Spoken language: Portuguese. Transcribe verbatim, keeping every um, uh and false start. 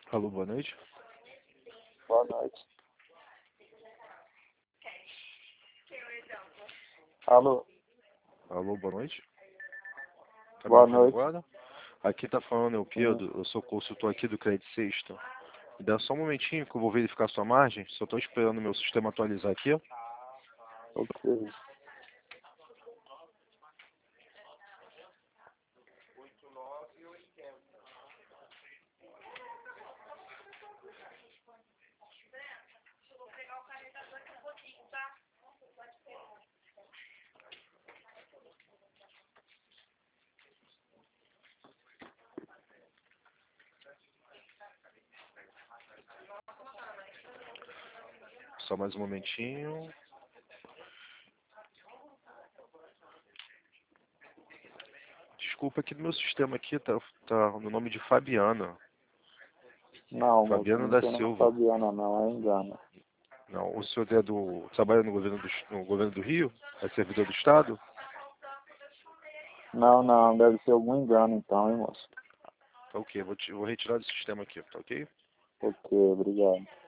Alô, boa noite. Boa noite. Alô, Alô, boa noite. Tá me boa ouvindo noite. agora? Aqui tá falando é o Sim. Pedro, eu sou consultor aqui do Credit Sexta. Me dá só um momentinho que eu vou verificar sua margem, só estou esperando o meu sistema atualizar aqui. Ok. Só mais um momentinho. Desculpa, aqui no meu sistema aqui tá, tá no nome de Fabiana. Não, moço, Fabiana não da tem nome Silva. Fabiana, não, é engano. Não, o senhor é do, trabalha no governo do, no governo do Rio? É servidor do Estado? Não, não, deve ser algum engano então, hein, moço? Tá ok, vou, te, vou retirar do sistema aqui, tá ok? Ok, obrigado.